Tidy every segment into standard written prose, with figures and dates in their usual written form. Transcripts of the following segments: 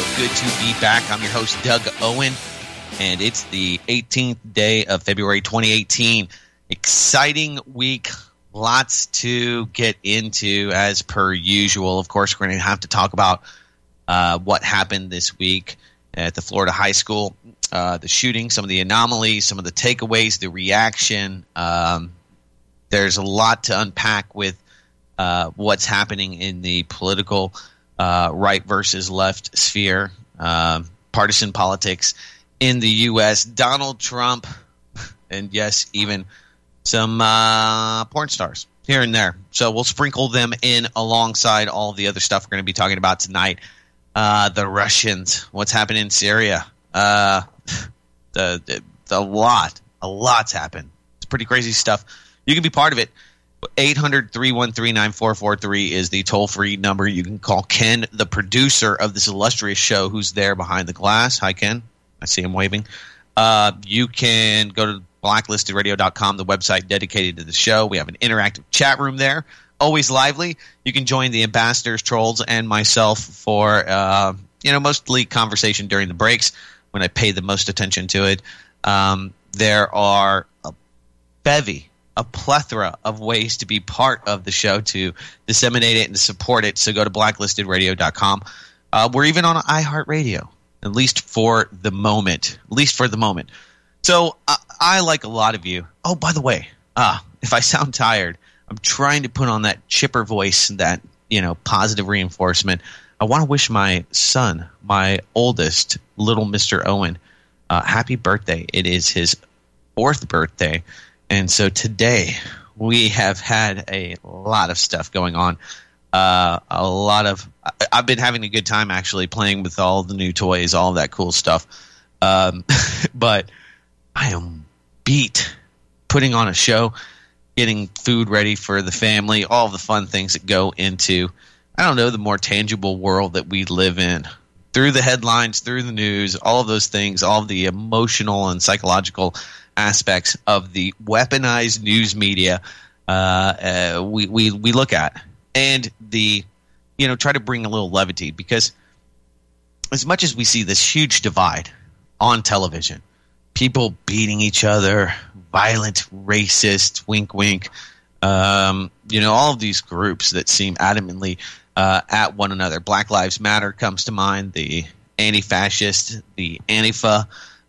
good to be back. I'm your host, Doug Owen, and it's the 18th day of February 2018. Exciting week. Lots to get into as per usual. Of course, we're going to have to talk about what happened this week at the Florida high school, the shooting, some of the anomalies, some of the takeaways, the reaction. There's a lot to unpack with what's happening in the political right versus left sphere, partisan politics in the U.S., Donald Trump, and yes, even some porn stars here and there. So we'll sprinkle them in alongside all the other stuff we're going to be talking about tonight. The Russians, what's happening in Syria, a lot's happened. It's pretty crazy stuff. You can be part of it. 800-313-9443 is the toll-free number. You can call Ken, the producer of this illustrious show, who's there behind the glass. Hi, Ken. I see him waving. You can go to blacklistedradio.com, the website dedicated to the show. We have an interactive chat room there, always lively. You can join the ambassadors, trolls, and myself for mostly conversation during the breaks when I pay the most attention to it. There are a plethora of ways to be part of the show, to disseminate it and to support it. So go to blacklistedradio.com. We're even on iHeartRadio, at least for the moment. So I, like a lot of you. Oh, by the way, if I sound tired, I'm trying to put on that chipper voice, that positive reinforcement. I want to wish my son, my oldest, little Mr. Owen, happy birthday. It is his 4th birthday. And so today we have had a lot of stuff going on. I've been having a good time actually playing with all the new toys, all of that cool stuff. But I am beat putting on a show, getting food ready for the family, all the fun things that go into, the more tangible world that we live in. Through the headlines, through the news, all of those things, all of the emotional and psychological aspects of the weaponized news media we look at, and try to bring a little levity, because as much as we see this huge divide on television, people beating each other, violent, racist, wink, wink, all of these groups that seem adamantly at one another. Black Lives Matter comes to mind, the anti-fascist, the Antifa,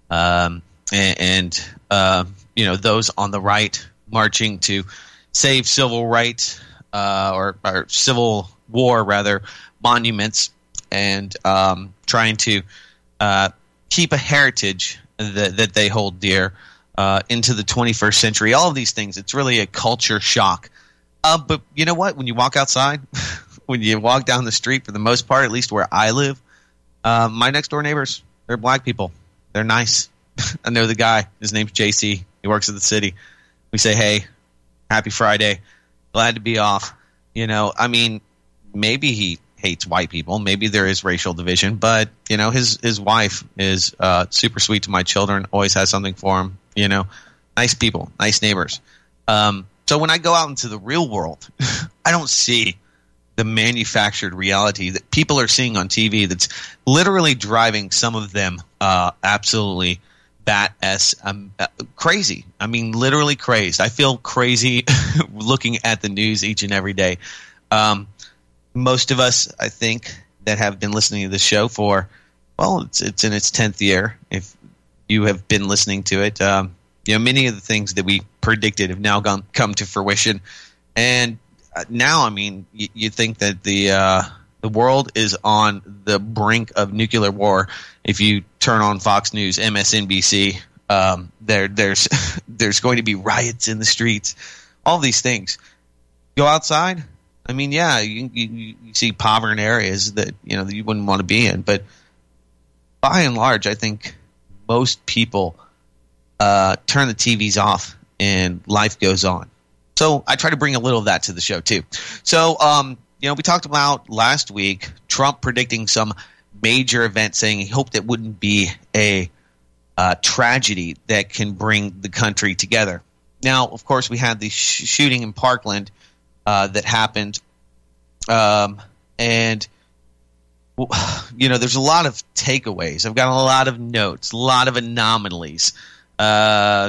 and those on the right marching to save civil rights or civil war rather monuments, and trying to keep a heritage that they hold dear into the 21st century. All of these things, it's really a culture shock. But you know what? When you walk outside, when you walk down the street, for the most part, at least where I live, my next door neighbors, they're black people. They're nice. I know the guy. His name's JC. He works at the city. We say, hey, happy Friday. Glad to be off. Maybe he hates white people. Maybe there is racial division. But, his wife is super sweet to my children, always has something for them. Nice people, nice neighbors. So when I go out into the real world, I don't see the manufactured reality that people are seeing on TV that's literally driving some of them absolutely crazy. Literally crazed. I feel crazy looking at the news each and every day. Most of us, I think, that have been listening to this show for, it's in its 10th year. If you have been listening to it, many of the things that we predicted have now come to fruition. And now, you think that the world is on the brink of nuclear war. If you turn on Fox News, MSNBC, there's going to be riots in the streets. All these things. Go outside. You see poverty areas that that you wouldn't want to be in, but by and large, I think most people turn the TVs off and life goes on. So I try to bring a little of that to the show too. So we talked about last week Trump predicting some major event, saying he hoped it wouldn't be a tragedy that can bring the country together. Now, of course, we had the shooting in Parkland that happened, and there's a lot of takeaways. I've got a lot of notes, a lot of anomalies. But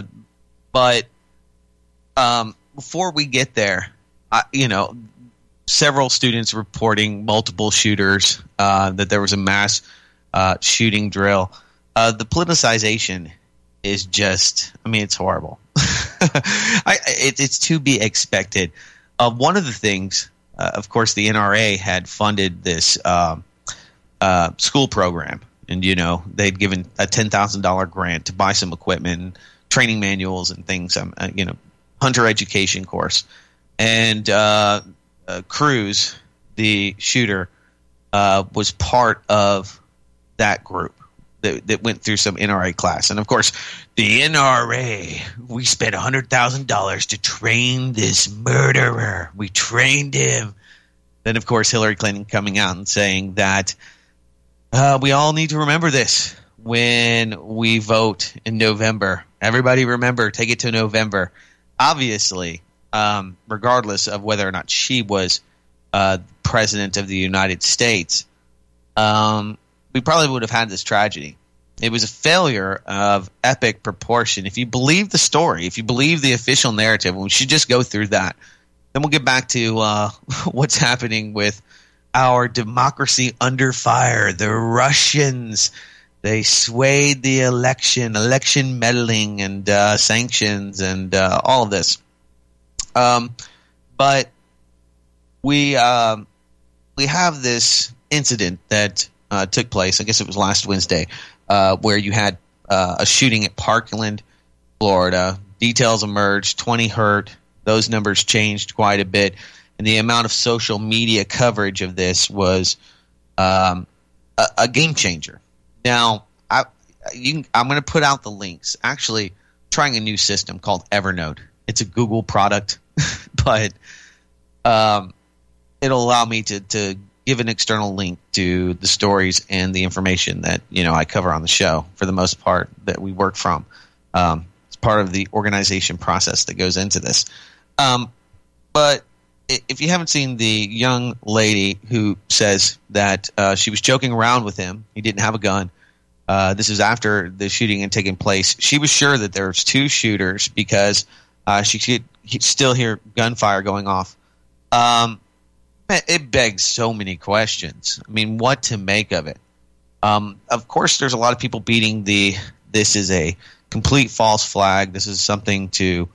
before we get there, several students reporting multiple shooters, that there was a mass shooting drill. The politicization is just, it's horrible. It's to be expected. One of the things, of course, the NRA had funded this school program, and they'd given a $10,000 grant to buy some equipment, and training manuals, and things. Hunter education course, and Cruz, the shooter, was part of that group that went through some NRA class. And of course, the NRA, we spent $100,000 to train this murderer. We trained him. Then, of course, Hillary Clinton coming out and saying that we all need to remember this when we vote in November. Everybody remember, take it to November. Obviously, regardless of whether or not she was president of the United States, we probably would have had this tragedy. It was a failure of epic proportion. If you believe the story, if you believe the official narrative, we should just go through that. Then we'll get back to what's happening with our democracy under fire. The Russians, they swayed the election meddling and sanctions and all of this. But we have this incident that took place, I guess it was last Wednesday, where you had a shooting at Parkland, Florida. Details emerged, 20 hurt. Those numbers changed quite a bit. And the amount of social media coverage of this was a game changer. Now, I'm going to put out the links. Actually, trying a new system called Evernote. It's a Google product, but it'll allow me to give an external link to the stories and the information that I cover on the show for the most part that we work from. It's part of the organization process that goes into this. But if you haven't seen the young lady who says that she was joking around with him, he didn't have a gun. This is after the shooting had taken place. She was sure that there was two shooters because she could still hear gunfire going off. It begs so many questions. What to make of it? Of course, there's a lot of people beating this is a complete false flag. This is something to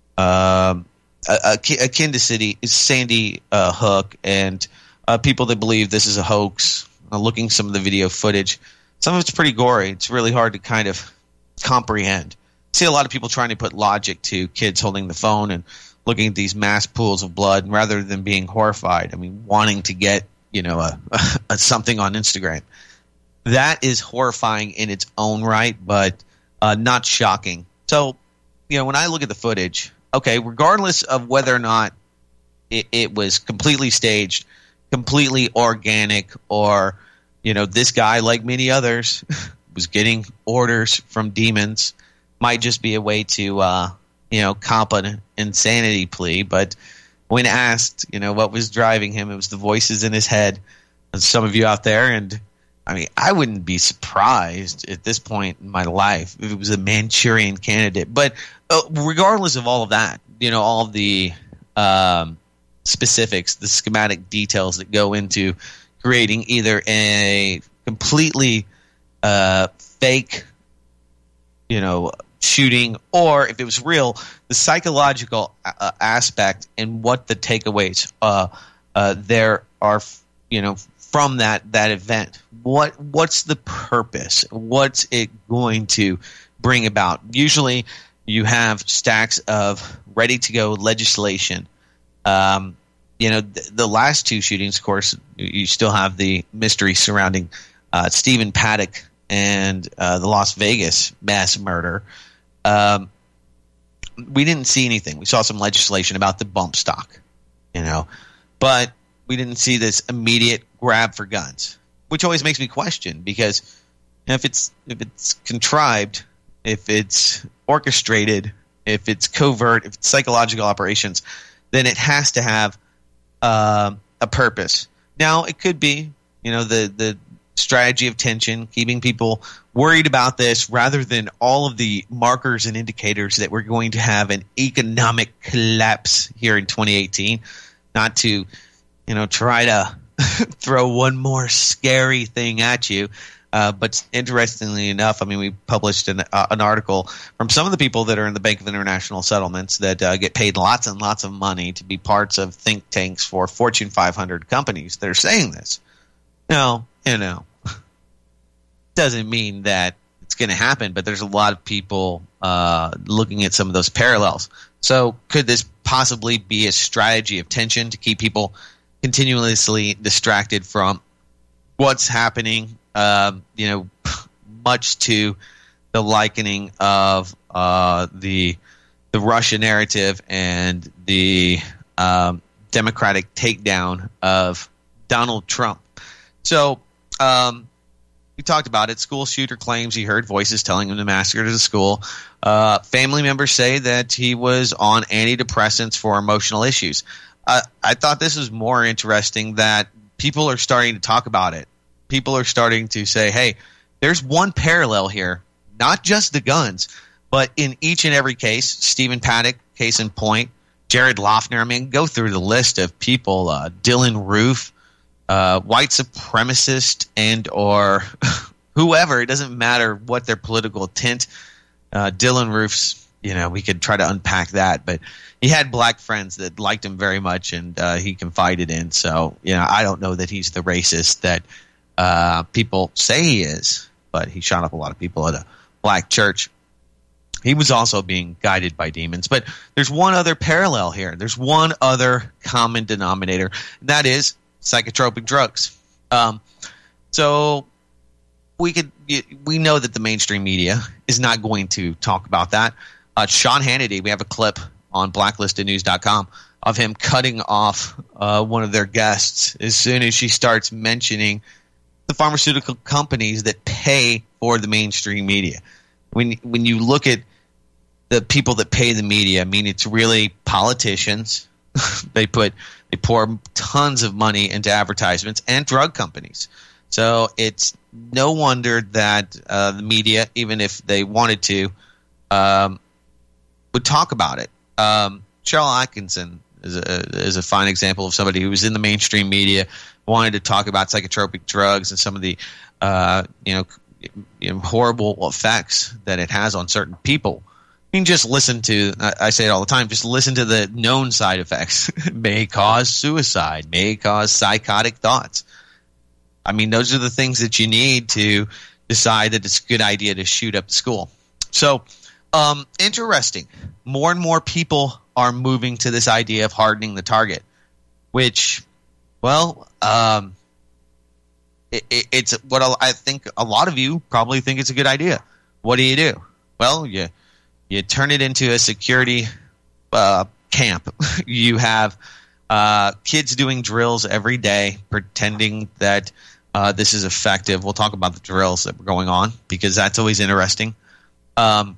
akin to Sandy Hook and people that believe this is a hoax. Looking some of the video footage, some of it's pretty gory. It's really hard to kind of comprehend. I see a lot of people trying to put logic to kids holding the phone and looking at these mass pools of blood rather than being horrified. Wanting to get a something on Instagram. That is horrifying in its own right, but not shocking. So, when I look at the footage, okay, regardless of whether or not it was completely staged, completely organic, or this guy, like many others, was getting orders from demons, might just be a way to comp an insanity plea. But when asked, what was driving him, it was the voices in his head. And some of you out there, and I wouldn't be surprised at this point in my life if it was a Manchurian Candidate. But regardless of all of that, all of the specifics, the schematic details that go into creating either a completely fake, shooting, or if it was real, the psychological aspect and what the takeaways there are, from that event. What's the purpose? What's it going to bring about? Usually, you have stacks of ready to go legislation. The last two shootings, of course, you still have the mystery surrounding Stephen Paddock and the Las Vegas mass murder. We didn't see anything. We saw some legislation about the bump stock, but we didn't see this immediate grab for guns, which always makes me question, because if it's contrived, if it's orchestrated, if it's covert, if it's psychological operations, then it has to have a purpose. Now, it could be, the strategy of tension, keeping people worried about this rather than all of the markers and indicators that we're going to have an economic collapse here in 2018. Not to, try to throw one more scary thing at you. But interestingly enough, we published an article from some of the people that are in the Bank of International Settlements that get paid lots and lots of money to be parts of think tanks for Fortune 500 companies that are saying this. Now, doesn't mean that it's going to happen, but there's a lot of people looking at some of those parallels. So could this possibly be a strategy of tension to keep people continuously distracted from what's happening? Much to the likening of the Russia narrative and the Democratic takedown of Donald Trump. So we talked about it. School shooter claims he heard voices telling him to massacre the school. Family members say that he was on antidepressants for emotional issues. I thought this was more interesting that people are starting to talk about it. People are starting to say, hey, there's one parallel here, not just the guns, but in each and every case, Stephen Paddock, case in point, Jared Loughner, go through the list of people, Dylan Roof, white supremacist and or whoever, it doesn't matter what their political tint. Dylan Roof's, we could try to unpack that, but he had black friends that liked him very much and he confided in. So, I don't know that he's the racist that people say he is, but he shot up a lot of people at a black church. He was also being guided by demons. But there's one other parallel here. There's one other common denominator, and that is psychotropic drugs. So we know that the mainstream media is not going to talk about that. Sean Hannity, we have a clip on blacklistednews.com of him cutting off one of their guests as soon as she starts mentioning the pharmaceutical companies that pay for the mainstream media. When you look at the people that pay the media, it's really politicians. They pour tons of money into advertisements and drug companies. So it's no wonder that the media, even if they wanted to, would talk about it. Cheryl Atkinson is a fine example of somebody who was in the mainstream media, wanted to talk about psychotropic drugs and some of the horrible effects that it has on certain people. You can just listen to, I say it all the time, just listen to the known side effects. May cause suicide, may cause psychotic thoughts. Those are the things that you need to decide that it's a good idea to shoot up the school. So, interesting. More and more people are moving to this idea of hardening the target, which, it's what I think a lot of you probably think it's a good idea. What do? Well, you turn it into a security camp. You have kids doing drills every day, pretending that this is effective. We'll talk about the drills that were going on because that's always interesting. But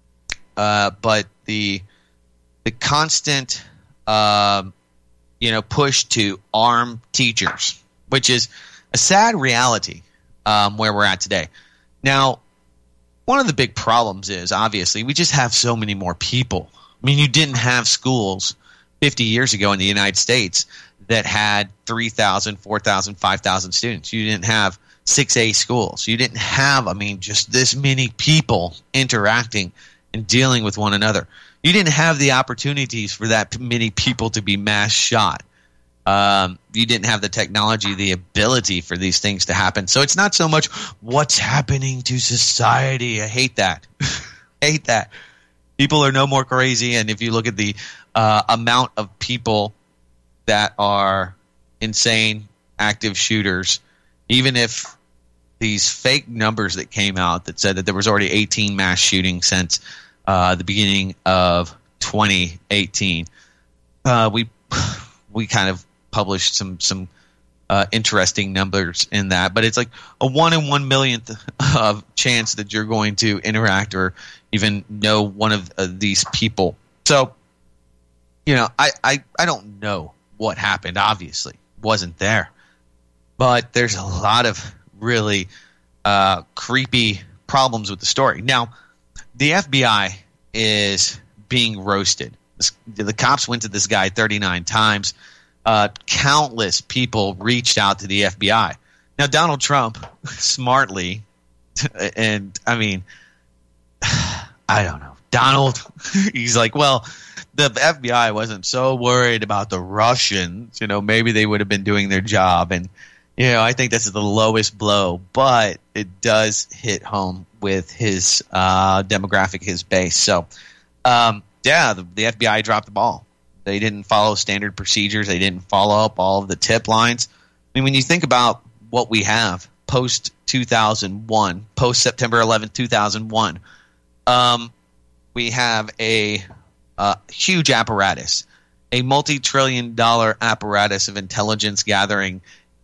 the constant push to arm teachers, which is a sad reality where we're at today. Now, one of the big problems is, obviously, we just have so many more people. You didn't have schools 50 years ago in the United States that had 3,000, 4,000, 5,000 students. You didn't have 6A schools. You didn't have, just this many people interacting and dealing with one another. You didn't have the opportunities for that many people to be mass shot. You didn't have the technology, the ability for these things to happen. So it's not so much what's happening to society. I hate that. Hate that. People are no more crazy. And if you look at the amount of people that are insane active shooters, even if these fake numbers that came out that said that there was already 18 mass shootings since the beginning of 2018, we kind of published some interesting numbers in that, but it's like a 1 in 1 millionth of chance that you're going to interact or even know one of these people. So, I don't know what happened. Obviously, wasn't there, but there's a lot of really creepy problems with the story. Now, the FBI is being roasted. The cops went to this guy 39 times. Countless people reached out to the FBI. Now, Donald Trump, smartly, and I mean, I don't know. Donald, he's like, well, the FBI wasn't so worried about the Russians. Maybe they would have been doing their job. And, I think this is the lowest blow. But it does hit home with his demographic, his base. So, the FBI dropped the ball. They didn't follow standard procedures. They didn't follow up all of the tip lines. I mean, when you think about what we have post-2001, post-September 11th, 2001, we have a huge apparatus, a multi-trillion-dollar apparatus of intelligence gathering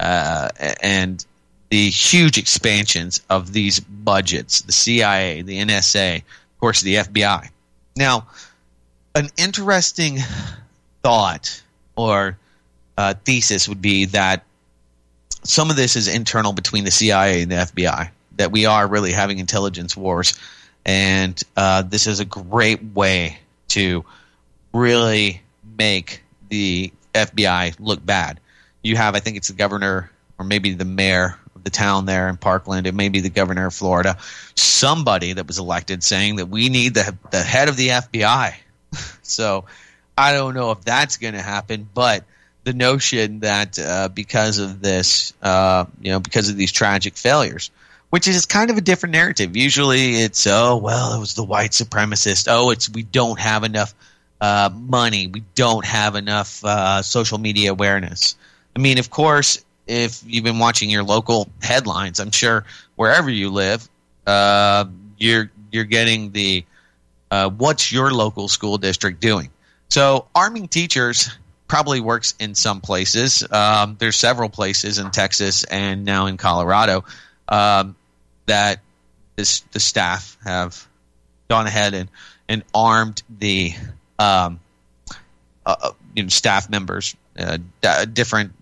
and the huge expansions of these budgets, the CIA, the NSA, of course, the FBI. Now, an interesting thought or thesis would be that some of this is internal between the CIA and the FBI, that we are really having intelligence wars. And this is a great way to really make the FBI look bad. You have, I think it's the governor or maybe the mayor of the town there in Parkland. It may be the governor of Florida. Somebody that was elected saying that we need the head of the FBI. So I don't know if that's going to happen, but the notion that because of this, because of these tragic failures, which is kind of a different narrative. Usually it's, it was the white supremacist. We don't have enough money. We don't have enough social media awareness. I mean, of course, if you've been watching your local headlines, I'm sure wherever you live, you're getting the what's your local school district doing? So arming teachers probably works in some places. There's several places in Texas and now in Colorado that the staff have gone ahead and armed the staff members, different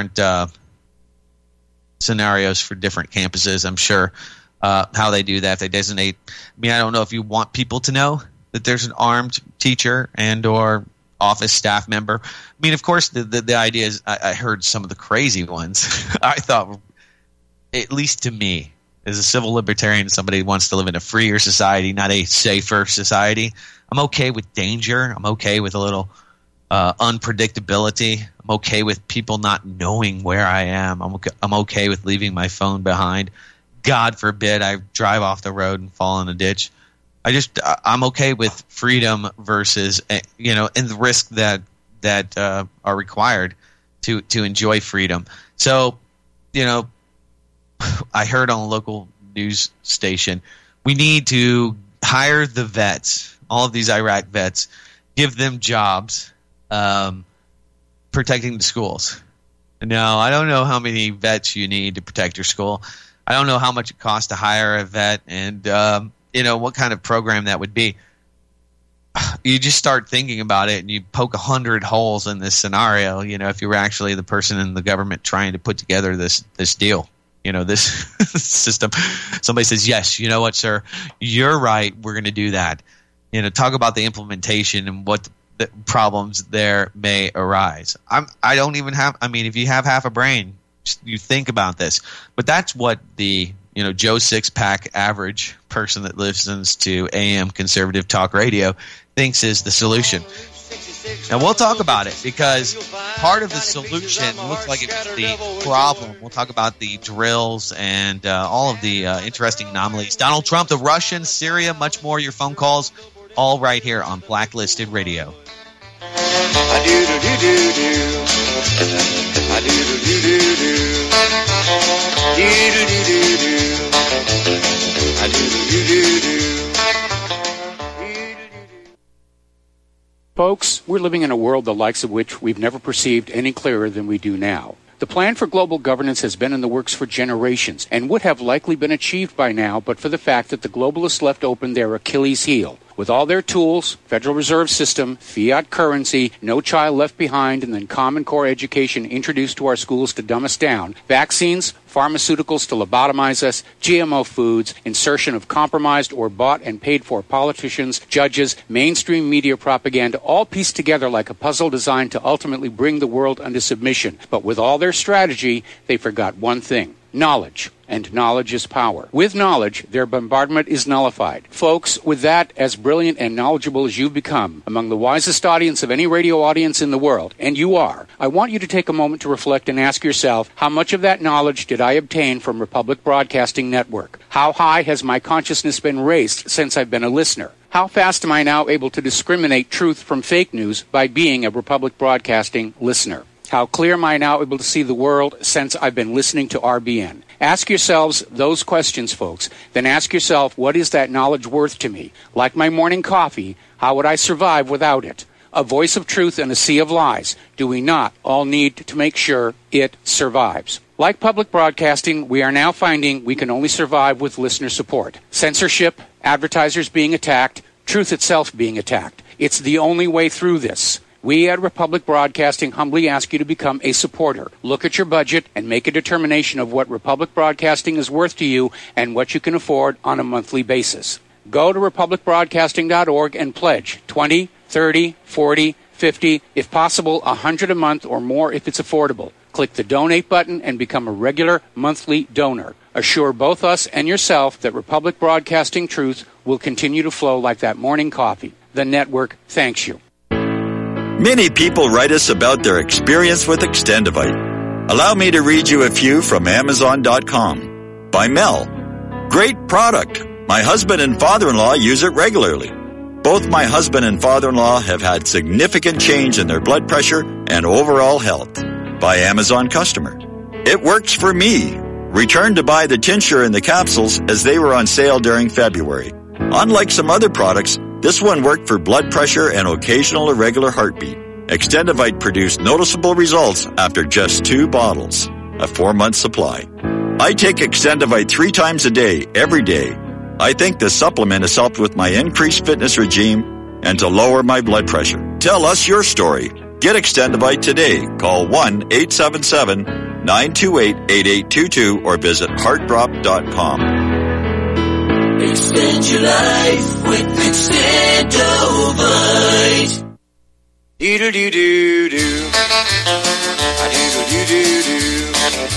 scenarios for different campuses. I'm sure how they do that. If they designate, I don't know if you want people to know that there's an armed teacher and or office staff member. Of course, the idea is I heard some of the crazy ones. I thought, at least to me, as a civil libertarian, somebody who wants to live in a freer society, not a safer society, I'm okay with danger. I'm okay with a little unpredictability. I'm okay with people not knowing where I am. I'm okay with leaving my phone behind. God forbid I drive off the road and fall in a ditch. I'm okay with freedom versus, and the risk that are required to enjoy freedom. So, I heard on a local news station, we need to hire the vets, all of these Iraq vets, give them jobs protecting the schools. Now, I don't know how many vets you need to protect your school. I don't know how much it costs to hire a vet and, what kind of program that would be. You just start thinking about it and you poke 100 holes in this scenario, if you were actually the person in the government trying to put together this deal. This system. Somebody says, yes, you know what, sir, you're right. We're going to do that. Talk about the implementation and what the problems there may arise. I don't even have, if you have half a brain, you think about this, but that's what the, Joe Six-Pack average person that listens to AM conservative talk radio thinks is the solution. And we'll talk about it because part of the solution looks like it's the problem. We'll talk about the drills and all of the interesting anomalies. Donald Trump, the Russians, Syria, much more. Your phone calls, all right here on Blacklisted Radio. Folks, we're living in a world the likes of which we've never perceived any clearer than we do now. The plan for global governance has been in the works for generations and would have likely been achieved by now but for the fact that the globalists left open their Achilles heel, With all their tools, Federal Reserve System, fiat currency, no child left behind, and then Common Core education introduced to our schools to dumb us down, vaccines, pharmaceuticals to lobotomize us, GMO foods, insertion of compromised or bought and paid for politicians, judges, mainstream media propaganda, all pieced together like a puzzle designed to ultimately bring the world under submission. But with all their strategy, they forgot one thing: knowledge. And knowledge is power. With knowledge, their bombardment is nullified. Folks, with that, as brilliant and knowledgeable as you've become, among the wisest audience of any radio audience in the world, and you are, I want you to take a moment to reflect and ask yourself, how much of that knowledge did I obtain from Republic Broadcasting Network? How high has my consciousness been raised since I've been a listener? How fast am I now able to discriminate truth from fake news by being a Republic Broadcasting listener? How clear am I now able to see the world since I've been listening to RBN? Ask yourselves those questions, folks. Then ask yourself, what is that knowledge worth to me? Like my morning coffee, how would I survive without it? A voice of truth in a sea of lies. Do we not all need to make sure it survives? Like public broadcasting, we are now finding we can only survive with listener support. Censorship, advertisers being attacked, truth itself being attacked. It's the only way through this. We at Republic Broadcasting humbly ask you to become a supporter. Look at your budget and make a determination of what Republic Broadcasting is worth to you and what you can afford on a monthly basis. Go to republicbroadcasting.org and pledge $20, $30, $40, $50, if possible, $100 a month or more if it's affordable. Click the donate button and become a regular monthly donor. Assure both us and yourself that Republic Broadcasting truth will continue to flow like that morning coffee. The network thanks you. Many people write us about their experience with Extendivite. Allow me to read you a few from Amazon.com. By Mel. Great product. My husband and father-in-law use it regularly. Both my husband and father-in-law have had significant change in their blood pressure and overall health. By Amazon customer. It works for me. Returned to buy the tincture and the capsules as they were on sale during February. Unlike some other products, this one worked for blood pressure and occasional irregular heartbeat. Extendivite produced noticeable results after just 2 bottles, a 4-month supply. I take Extendivite 3 times a day, every day. I think the supplement has helped with my increased fitness regime and to lower my blood pressure. Tell us your story. Get Extendivite today. Call 1-877-928-8822 or visit heartdrop.com. Extend your life with Extendovite. Dee-doo-doo-doo-doo. A-doo-doo-doo-doo-doo.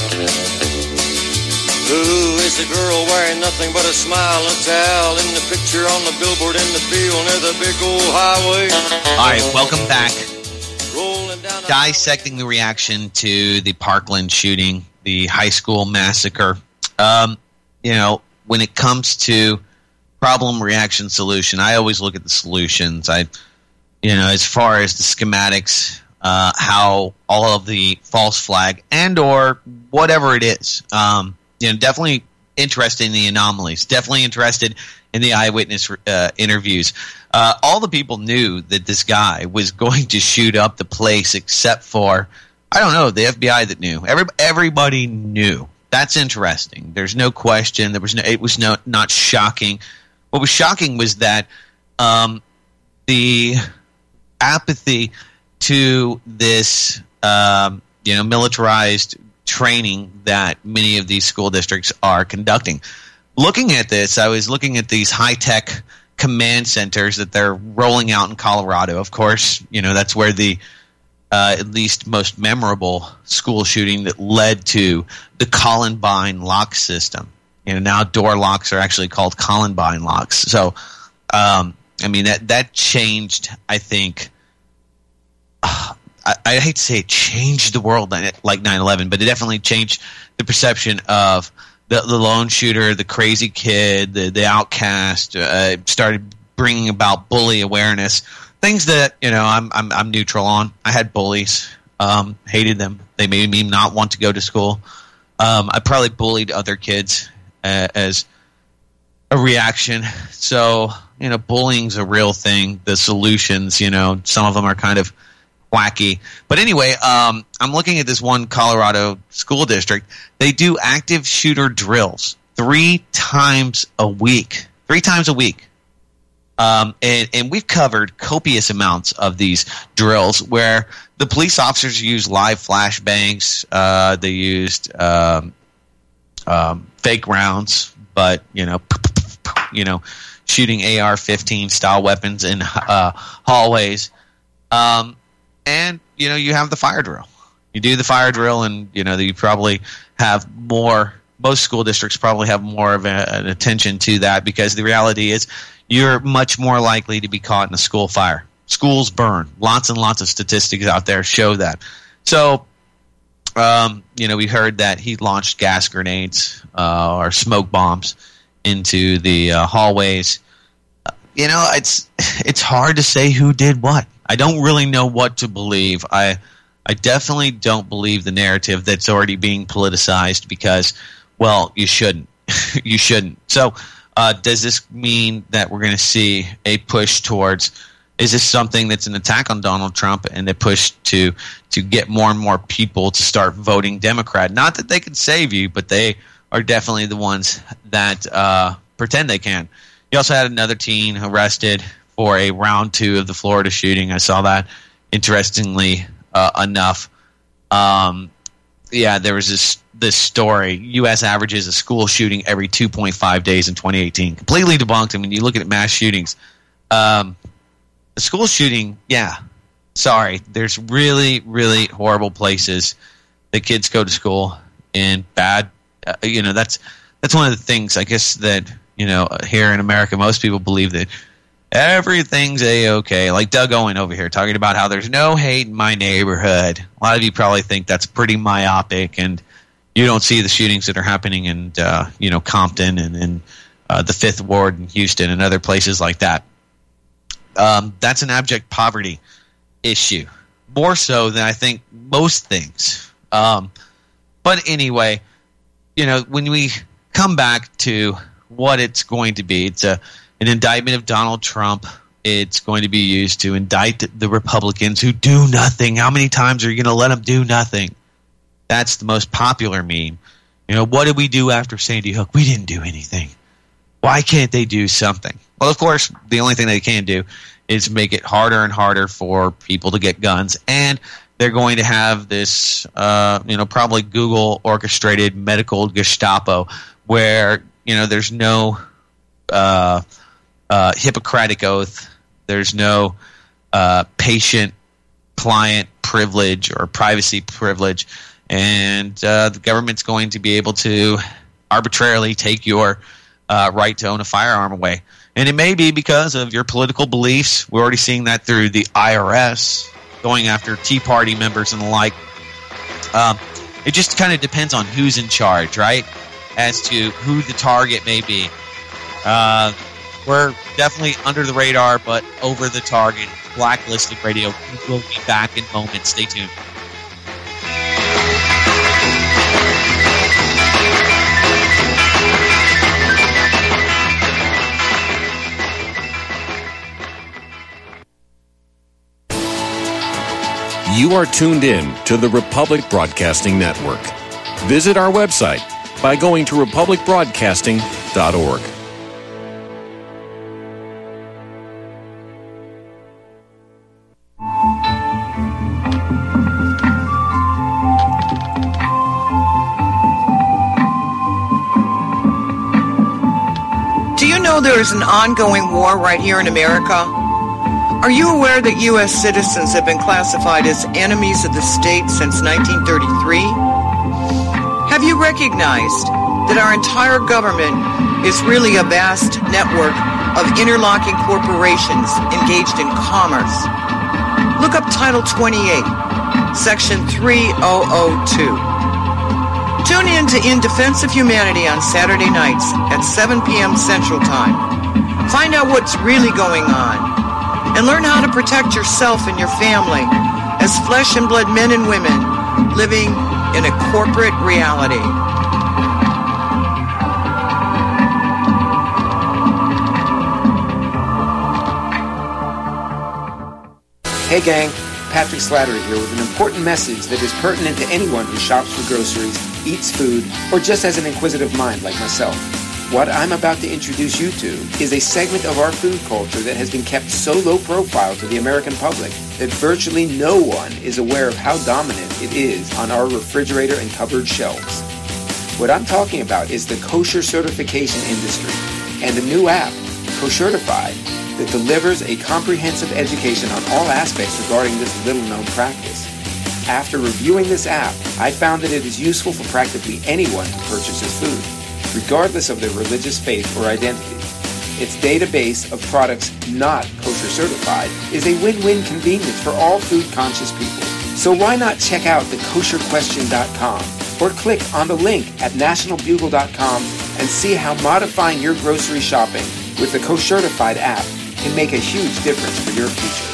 Who is the girl wearing nothing but a smile and a towel in the picture on the billboard in the field near the big old highway? All right, welcome back. Rolling down Dissecting the reaction to the Parkland shooting, the high school massacre. When it comes to problem, reaction, solution, I always look at the solutions. As far as the schematics, how all of the false flag and or whatever it is, definitely interested in the anomalies, definitely interested in the eyewitness interviews. All the people knew that this guy was going to shoot up the place except for, the FBI that knew. Everybody knew. That's interesting. There's no question. It was not shocking. What was shocking was that the apathy to this militarized training that many of these school districts are conducting. Looking at this, I was looking at these high-tech command centers that they're rolling out in Colorado. Of course, that's where the at least most memorable school shooting that led to the Columbine lock system. Now door locks are actually called Columbine locks. So, that changed, I think. I hate to say it changed the world like 9/11, but it definitely changed the perception of the lone shooter, the crazy kid, the outcast. Started bringing about bully awareness. Things that I'm neutral on. I had bullies, hated them. They made me not want to go to school. I probably bullied other kids as a reaction. So bullying's a real thing. The solutions, some of them are kind of wacky. But anyway, I'm looking at this one Colorado school district. They do active shooter drills 3 times a week. 3 times a week. And we've covered copious amounts of these drills where the police officers used live flashbangs. They used fake rounds, but shooting AR-15 style weapons in hallways. And you have the fire drill. You do the fire drill, and you probably have more. Most school districts probably have more of an attention to that, because the reality is you're much more likely to be caught in a school fire. Schools burn. Lots and lots of statistics out there show that. So, we heard that he launched gas grenades or smoke bombs into the hallways. It's hard to say who did what. I don't really know what to believe. I definitely don't believe the narrative that's already being politicized, because, well, you shouldn't. You shouldn't. So does this mean that we're going to see a push towards – is this something that's an attack on Donald Trump and a push to get more and more people to start voting Democrat? Not that they can save you, but they are definitely the ones that pretend they can. You also had another teen arrested for a round 2 of the Florida shooting. I saw that, interestingly enough. There was this story. U.S. averages a school shooting every 2.5 days in 2018. Completely debunked. I mean, you look at mass shootings. The school shooting, sorry. There's really, really horrible places that kids go to school in bad. That's one of the things, I guess, that here in America, most people believe that everything's A-okay. Like Doug Owen over here talking about how there's no hate in my neighborhood. A lot of you probably think that's pretty myopic, and you don't see the shootings that are happening in Compton and in the 5th Ward in Houston and other places like that. That's an abject poverty issue, more so than I think most things. But anyway, when we come back to what it's going to be, it's an indictment of Donald Trump. It's going to be used to indict the Republicans who do nothing. How many times are you going to let them do nothing? That's the most popular meme. What did we do after Sandy Hook? We didn't do anything. Why can't they do something? Well, of course, the only thing they can do is make it harder and harder for people to get guns. And they're going to have this, probably Google orchestrated medical Gestapo where, there's no Hippocratic oath. There's no patient-client privilege or privacy privilege. And the government's going to be able to arbitrarily take your right to own a firearm away. And it may be because of your political beliefs. We're already seeing that through the IRS going after Tea Party members and the like. It just kind of depends on who's in charge, right? As to who the target may be. We're definitely under the radar, but over the target. Blacklisted Radio. We will be back in moments. Stay tuned. You are tuned in to the Republic Broadcasting Network. Visit our website by going to republicbroadcasting.org. Do you know there is an ongoing war right here in America? Are you aware that U.S. citizens have been classified as enemies of the state since 1933? Have you recognized that our entire government is really a vast network of interlocking corporations engaged in commerce? Look up Title 28, Section 3002. Tune in to In Defense of Humanity on Saturday nights at 7 p.m. Central Time. Find out what's really going on and learn how to protect yourself and your family as flesh and blood men and women living in a corporate reality. Hey gang, Patrick Slattery here with an important message that is pertinent to anyone who shops for groceries, eats food, or just has an inquisitive mind like myself. What I'm about to introduce you to is a segment of our food culture that has been kept so low profile to the American public that virtually no one is aware of how dominant it is on our refrigerator and cupboard shelves. What I'm talking about is the kosher certification industry and a new app, Koshertified, that delivers a comprehensive education on all aspects regarding this little-known practice. After reviewing this app, I found that it is useful for practically anyone who purchases food, regardless of their religious faith or identity. Its database of products not kosher certified is a win-win convenience for all food-conscious people. So why not check out thekosherquestion.com or click on the link at nationalbugle.com and see how modifying your grocery shopping with the Koshertified app can make a huge difference for your future.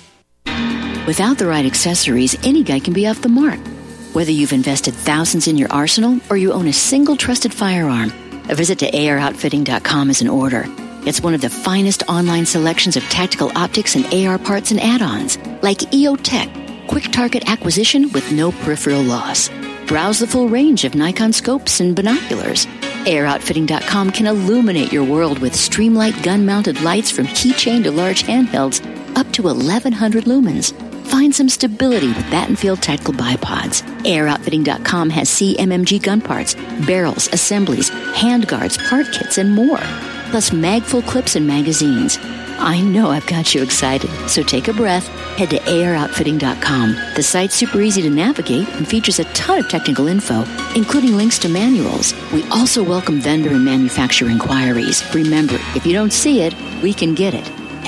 Without the right accessories, any guy can be off the mark. Whether you've invested thousands in your arsenal or you own a single trusted firearm, a visit to AROutfitting.com is in order. It's one of the finest online selections of tactical optics and AR parts and add-ons, like EOTech, quick target acquisition with no peripheral loss. Browse the full range of Nikon scopes and binoculars. AROutfitting.com can illuminate your world with Streamlight gun-mounted lights from keychain to large handhelds up to 1,100 lumens. Find some stability with Battenfield Tactical Bipods. AROutfitting.com has CMMG gun parts, barrels, assemblies, handguards, part kits, and more. Plus mag-full clips and magazines. I know I've got you excited, so take a breath. Head to AROutfitting.com. The site's super easy to navigate and features a ton of technical info, including links to manuals. We also welcome vendor and manufacturer inquiries. Remember, if you don't see it, we can get it at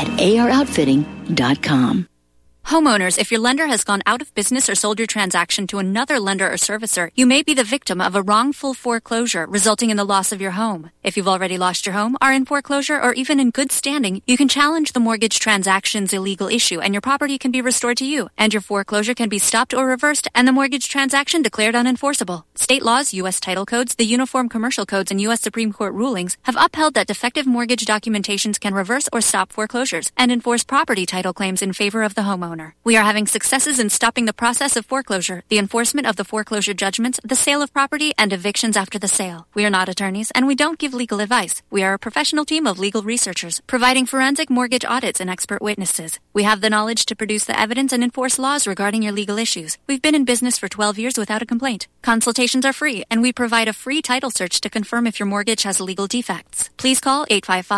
AROutfitting.com. Homeowners, if your lender has gone out of business or sold your transaction to another lender or servicer, you may be the victim of a wrongful foreclosure resulting in the loss of your home. If you've already lost your home, are in foreclosure, or even in good standing, you can challenge the mortgage transaction's illegal issue and your property can be restored to you, and your foreclosure can be stopped or reversed and the mortgage transaction declared unenforceable. State laws, U.S. title codes, the Uniform Commercial Codes, and U.S. Supreme Court rulings have upheld that defective mortgage documentations can reverse or stop foreclosures and enforce property title claims in favor of the homeowner. We are having successes in stopping the process of foreclosure, the enforcement of the foreclosure judgments, the sale of property, and evictions after the sale. We are not attorneys, and we don't give legal advice. We are a professional team of legal researchers, providing forensic mortgage audits and expert witnesses. We have the knowledge to produce the evidence and enforce laws regarding your legal issues. We've been in business for 12 years without a complaint. Consultations are free, and we provide a free title search to confirm if your mortgage has legal defects. Please call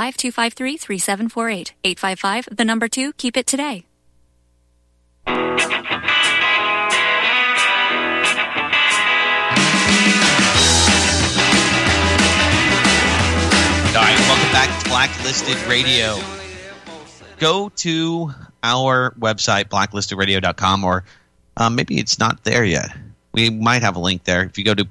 855-253-3748. 855, 2, keep it today. All right, welcome back to Blacklisted Radio. Go to our website, blacklistedradio.com, or maybe it's not there yet. We might have a link there. If you go to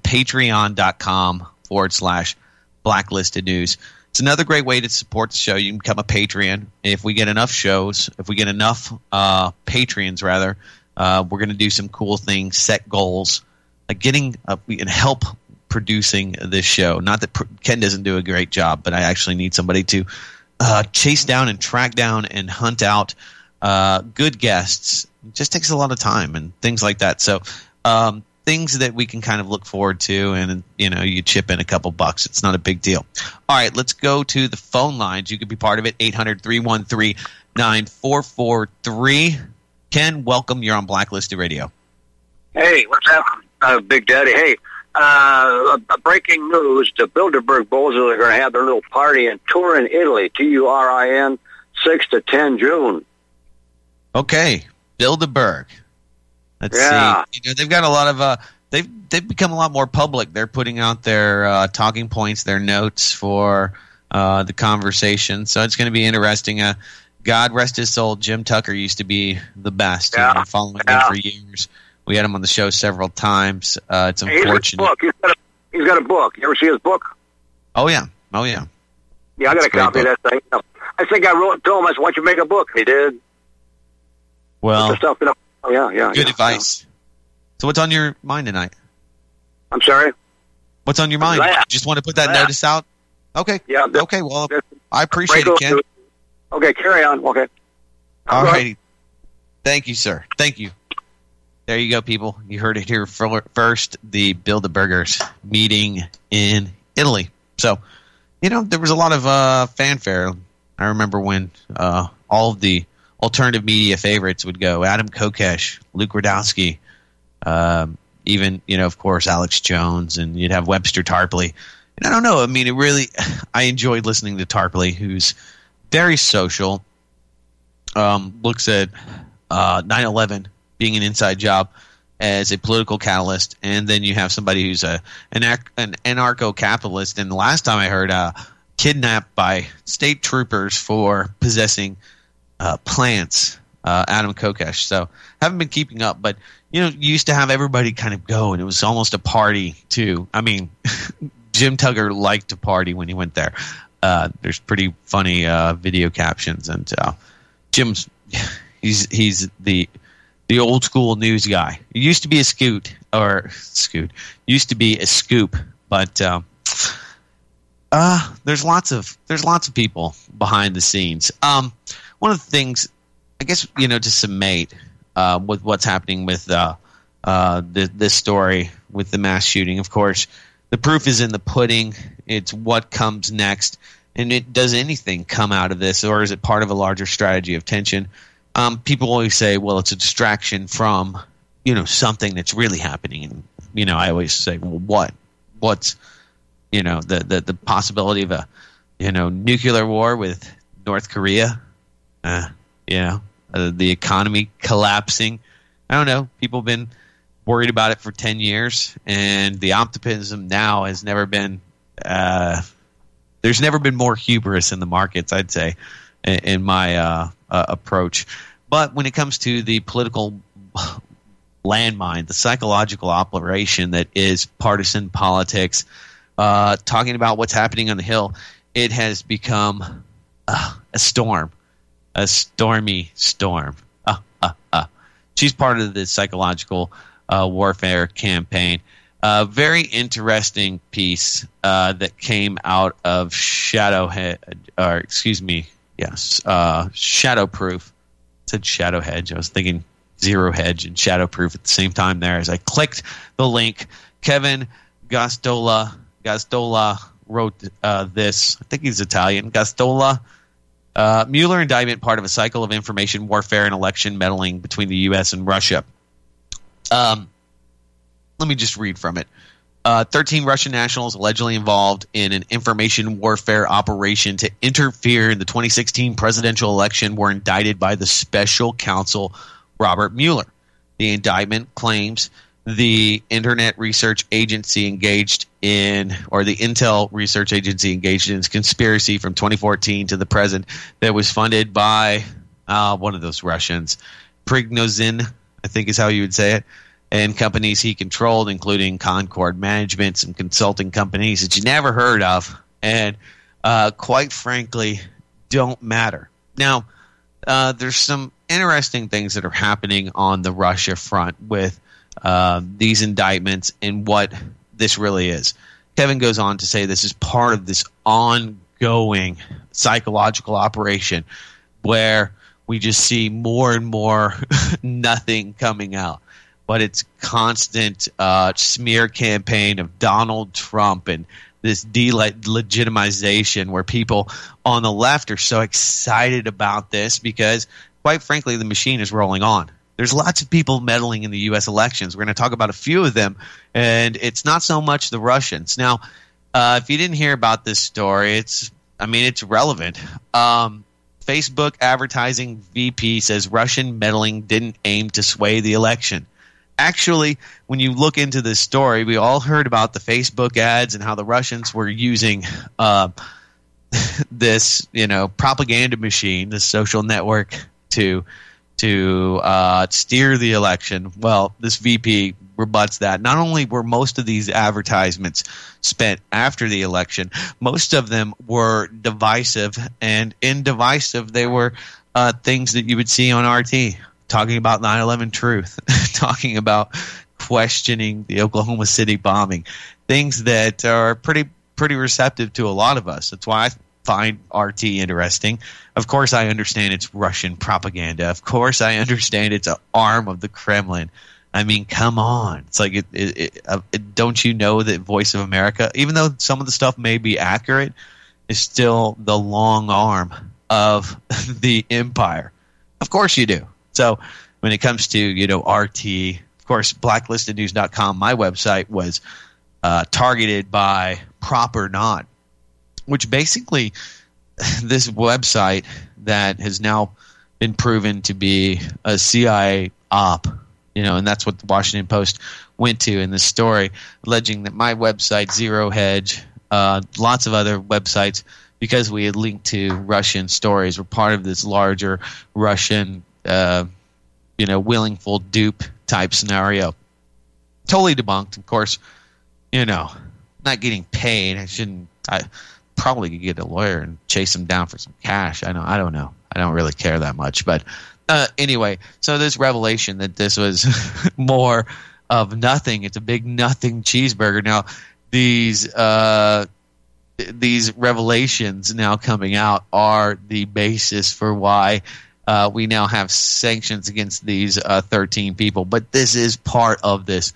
patreon.com/blacklisted news. It's another great way to support the show. You can become a Patreon. If we get enough shows, if we get enough Patreons, rather, we're going to do some cool things, set goals, like getting and help producing this show. Not that Ken doesn't do a great job, but I actually need somebody to chase down and track down and hunt out good guests. It just takes a lot of time and things like that. So things that we can kind of look forward to, and you chip in a couple bucks. It's not a big deal. All right, let's go to the phone lines. You could be part of it. 800-313-9443. Ken, welcome. You're on Blacklisted Radio. Hey, what's happening, Big Daddy? Hey, breaking news: the Bilderberg Bulls are going to have their little party and tour in Italy. TURIN, 6 to 10 June. Okay, Bilderberg. Let's see. They've got a lot of they've become a lot more public. They're putting out their talking points, their notes for the conversation. So it's going to be interesting. God rest his soul, Jim Tucker used to be the best. Yeah. Following him for years. We had him on the show several times. It's unfortunate. He's got a book. You ever see his book? Oh yeah. Yeah, I got a copy of that thing. I think I wrote to him. I said, "Why don't you make a book?" He did. Well, stuff, yeah. Good advice. So what's on your mind tonight? I'm sorry? What's on your mind? You just want to put that notice out? Okay. Yeah. Okay, well, I appreciate it, Ken. Okay, carry on. Okay. All righty. Thank you, sir. Thank you. There you go, people. You heard it here first, the Bilderbergers meeting in Italy. So there was a lot of fanfare. I remember when all of the alternative media favorites would go. Adam Kokesh, Luke Radowski, even, of course, Alex Jones, and you'd have Webster Tarpley. And I don't know. I mean, I enjoyed listening to Tarpley, who's very social, looks at 9/11 being an inside job as a political catalyst, and then you have somebody who's an anarcho-capitalist, and the last time I heard, kidnapped by state troopers for possessing plants, Adam Kokesh. So haven't been keeping up, but you used to have everybody kind of go, and it was almost a party too. I mean, Jim Tugger liked to party when he went there. There's pretty funny video captions, and Jim's he's the old school news guy. He used to be a scoop, used to be a scoop, but there's lots of people behind the scenes. One of the things, I guess, to summate with what's happening with this story with the mass shooting, of course, the proof is in the pudding. It's what comes next. And does anything come out of this, or is it part of a larger strategy of tension? People always say, well, it's a distraction from, something that's really happening. And, I always say, well, what's, the possibility of a, nuclear war with North Korea, the economy collapsing. I don't know. People have been worried about it for 10 years, and the optimism now has never been there's never been more hubris in the markets, I'd say, in my approach. But when it comes to the political landmine, the psychological operation that is partisan politics, talking about what's happening on the Hill, it has become a storm, a stormy storm. She's part of the psychological warfare campaign. Very interesting piece that came out of Shadowproof. It said Shadow Hedge. I was thinking Zero Hedge and Shadowproof at the same time there as I clicked the link. Kevin Gastola wrote this. I think he's Italian. Gastola. Mueller indictment, part of a cycle of information warfare and election meddling between the U.S. and Russia. Let me just read from it. 13 Russian nationals allegedly involved in an information warfare operation to interfere in the 2016 presidential election were indicted by the special counsel Robert Mueller. The indictment claims the Internet Research Agency engaged in, or the Intel Research Agency engaged in, conspiracy from 2014 to the present that was funded by one of those Russians, Prigozhin, I think is how you would say it, and companies he controlled, including Concord Management, some consulting companies that you never heard of, and quite frankly, don't matter. Now, there's some interesting things that are happening on the Russia front with these indictments and what this really is. Kevin goes on to say this is part of this ongoing psychological operation where we just see more and more nothing coming out. But it's constant smear campaign of Donald Trump and this delegitimization where people on the left are so excited about this because, quite frankly, the machine is rolling on. There's lots of people meddling in the U.S. elections. We're going to talk about a few of them, and it's not so much the Russians. Now, if you didn't hear about this story, it's relevant. Facebook advertising VP says Russian meddling didn't aim to sway the election. Actually, when you look into this story, we all heard about the Facebook ads and how the Russians were using this, propaganda machine, this social network to steer the election. Well, this VP rebuts that. Not only were most of these advertisements spent after the election, most of them were divisive, and in divisive, they were things that you would see on RT. Talking about 9/11 truth, talking about questioning the Oklahoma City bombing, things that are pretty receptive to a lot of us. That's why I find RT interesting. Of course, I understand it's Russian propaganda. Of course, I understand it's an arm of the Kremlin. I mean, come on. It's like, don't you know that Voice of America, even though some of the stuff may be accurate, is still the long arm of the empire. Of course you do. So when it comes to, RT, of course, blacklistednews.com, my website was targeted by Proper Not, which basically this website that has now been proven to be a CIA op, and that's what the Washington Post went to in this story, alleging that my website, Zero Hedge, lots of other websites, because we had linked to Russian stories, were part of this larger Russian, willingful dupe type scenario. Totally debunked. Of course, not getting paid. I probably could get a lawyer and chase him down for some cash. I don't know. I don't really care that much. But anyway, so this revelation that this was more of nothing. It's a big nothing cheeseburger. Now, these revelations now coming out are the basis for why we now have sanctions against these 13 people. But this is part of this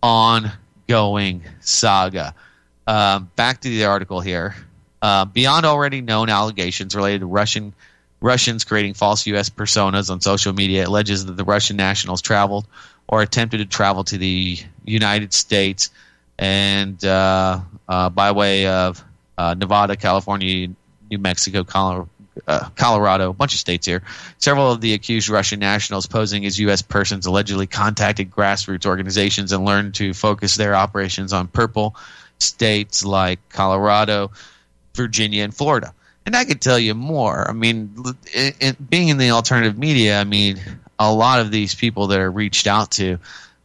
ongoing saga. Back to the article here. Beyond already known allegations related to Russians creating false U.S. personas on social media, it alleges that the Russian nationals traveled or attempted to travel to the United States and by way of Nevada, California, New Mexico, Colorado, a bunch of states here. Several of the accused Russian nationals posing as U.S. persons allegedly contacted grassroots organizations and learned to focus their operations on purple states like Colorado, Virginia, and Florida. And I could tell you more. I mean, being in the alternative media, I mean, a lot of these people that are reached out to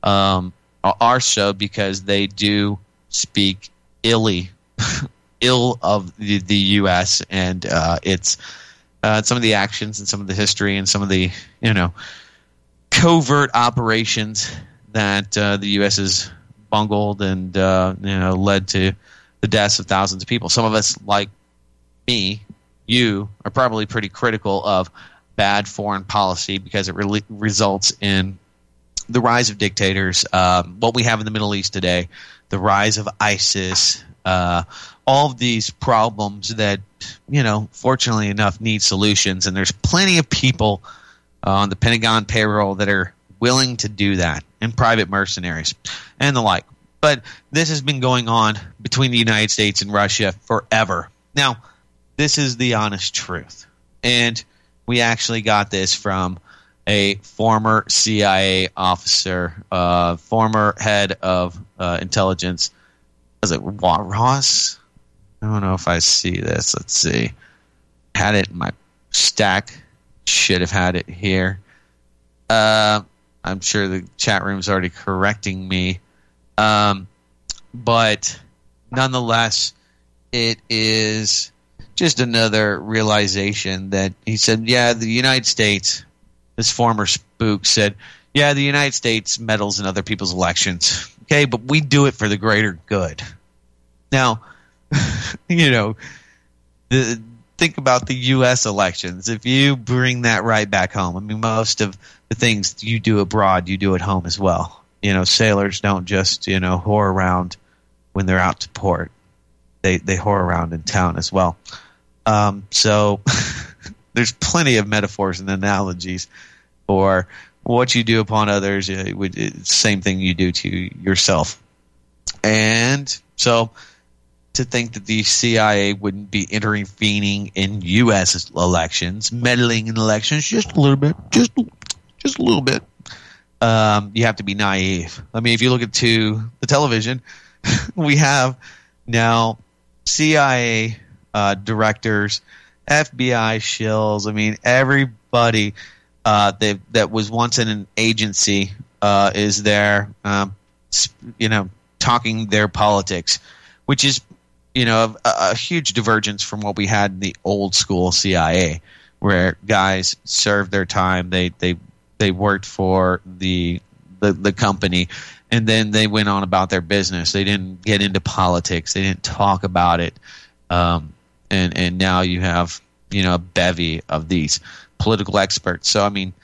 are so because they do speak ill of the U.S. and it's some of the actions and some of the history and some of the covert operations that the U.S. has bungled and led to the deaths of thousands of people. Some of us, like me, you, are probably pretty critical of bad foreign policy because it really results in the rise of dictators, what we have in the Middle East today, the rise of ISIS, all of these problems that, fortunately enough, need solutions. And there's plenty of people on the Pentagon payroll that are willing to do that, and private mercenaries and the like. But this has been going on between the United States and Russia forever. Now, this is the honest truth. And we actually got this from a former CIA officer, former head of intelligence. Was it Ross? I don't know if I see this. Let's see. Had it in my stack. Should have had it here. I'm sure the chat room's already correcting me. But nonetheless, it is just another realization that he said, the United States, this former spook said, the United States meddles in other people's elections. Okay, but we do it for the greater good. Now, think about the U.S. elections. If you bring that right back home, I mean, most of the things you do abroad, you do at home as well. Sailors don't just, whore around when they're out to port. They whore around in town as well. So there's plenty of metaphors and analogies for what you do upon others. Same thing you do to yourself. And so to think that the CIA wouldn't be intervening in U.S. elections, meddling in elections just a little bit, just a little bit. You have to be naive. I mean, if you look at the television, we have now CIA directors, FBI shills. I mean, everybody that was once in an agency is there, talking their politics, which is, a huge divergence from what we had in the old school CIA, where guys served their time. They worked for the company, and then they went on about their business. They didn't get into politics. They didn't talk about it. And now you have, a bevy of these political experts. So, I mean,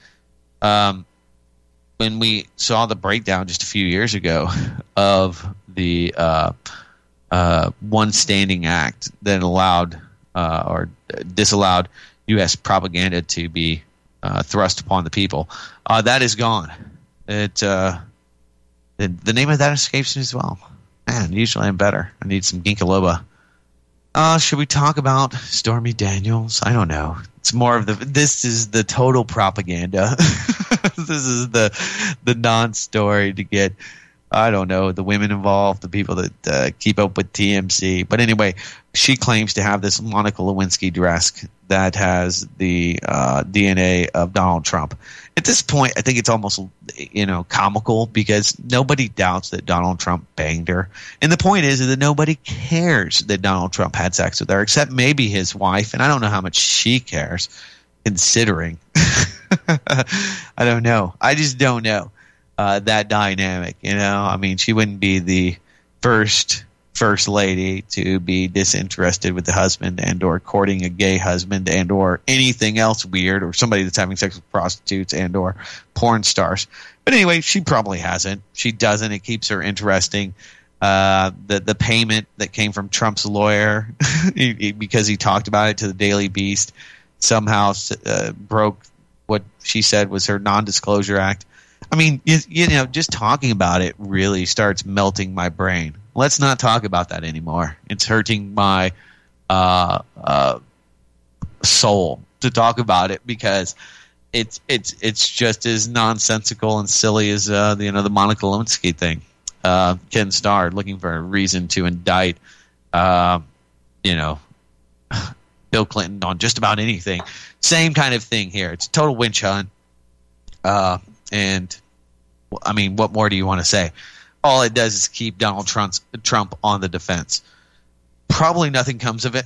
when we saw the breakdown just a few years ago of the One Standing Act that allowed or disallowed U.S. propaganda to be thrust upon the people. That is gone. The name of that escapes me as well. Man, usually I'm better. I need some ginkgo biloba. Should we talk about Stormy Daniels? I don't know. It's more of this is the total propaganda. This is the non-story to get, I don't know, the women involved, the people that keep up with TMZ. But anyway, she claims to have this Monica Lewinsky dress that has the DNA of Donald Trump. At this point, I think it's almost, comical because nobody doubts that Donald Trump banged her. And the point is that nobody cares that Donald Trump had sex with her, except maybe his wife. And I don't know how much she cares, considering. I don't know. I just don't know that dynamic. I mean, she wouldn't be the first lady to be disinterested with the husband and or courting a gay husband and or anything else weird, or somebody that's having sex with prostitutes and or porn stars. But anyway, she probably hasn't. She doesn't. It keeps her interesting. The payment that came from Trump's lawyer because he talked about it to the Daily Beast somehow broke what she said was her non-disclosure act. I mean, just talking about it really starts melting my brain. Let's not talk about that anymore. It's hurting my soul to talk about it because it's just as nonsensical and silly as the Monica Lewinsky thing. Ken Starr looking for a reason to indict Bill Clinton on just about anything. Same kind of thing here. It's a total witch hunt. And I mean, what more do you want to say? All it does is keep Donald Trump on the defense. Probably nothing comes of it.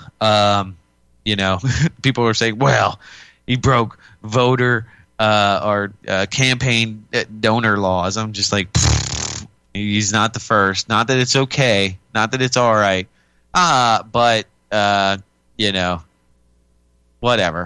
People are saying, well, he broke voter or campaign donor laws. I'm just like, he's not the first. Not that it's okay. Not that it's all right. But, whatever.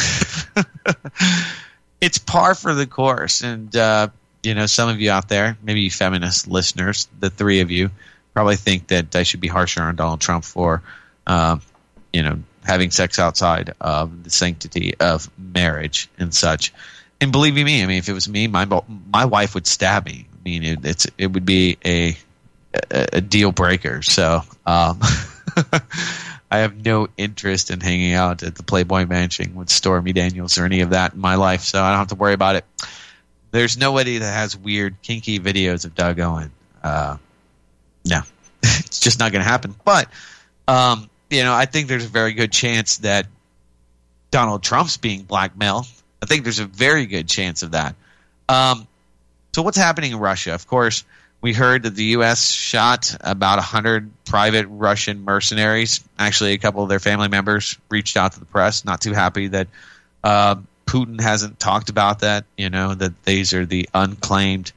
It's par for the course. And, some of you out there, maybe you feminist listeners, the three of you, probably think that I should be harsher on Donald Trump for, having sex outside of the sanctity of marriage and such. And believe you me, I mean, if it was me, my wife would stab me. I mean, it would be a deal breaker. So I have no interest in hanging out at the Playboy Mansion with Stormy Daniels or any of that in my life, so I don't have to worry about it. There's nobody that has weird, kinky videos of Doug Owen. No, it's just not going to happen. But, I think there's a very good chance that Donald Trump's being blackmailed. I think there's a very good chance of that. So what's happening in Russia? Of course, we heard that the U.S. shot about 100 private Russian mercenaries. Actually, a couple of their family members reached out to the press, not too happy that Putin hasn't talked about that, that these are the unclaimed,